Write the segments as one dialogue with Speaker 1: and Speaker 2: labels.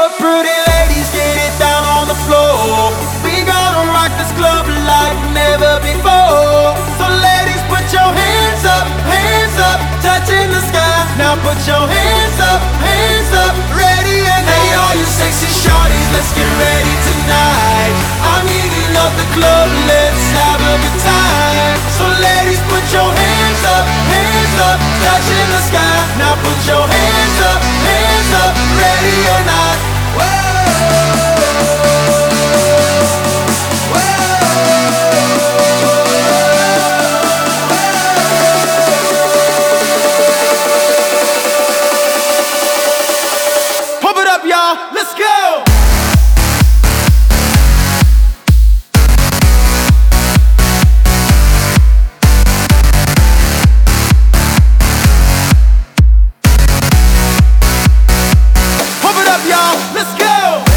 Speaker 1: the pretty ladies, get it down on the floor. We gonna rock this club like never before. So ladies, put your hands up, touching the sky. Now put your hands up, ready and hey, all you sexy shorties, let's get ready tonight. I'm heating up the club, let's have a good time. So ladies, put your hands up, touching the sky. Now put your hands up, ready or not. Whoa. Pump it up, y'all. Let's go. Pump it up, y'all. Let's go.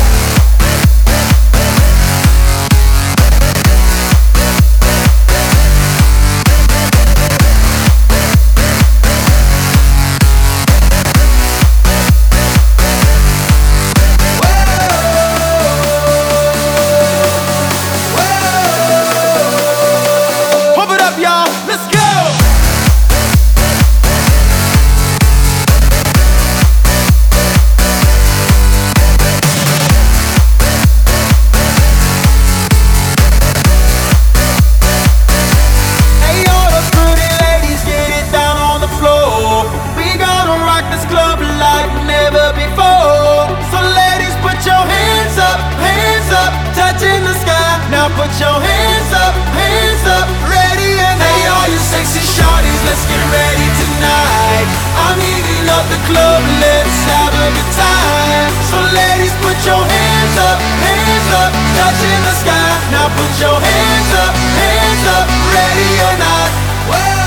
Speaker 1: Pump it up, y'all. Let's go. Hey, all the pretty ladies, get it down on the floor. We gonna rock this club like never before. So ladies, put your hands up, touching the sky. Now put your hands up, ready and hey, all you sexy shorties, let's get ready tonight. I'm heating up the club, let's have a good time. So ladies, put your hands up, touching the sky. Now put your hands up, ready or not. Whoa.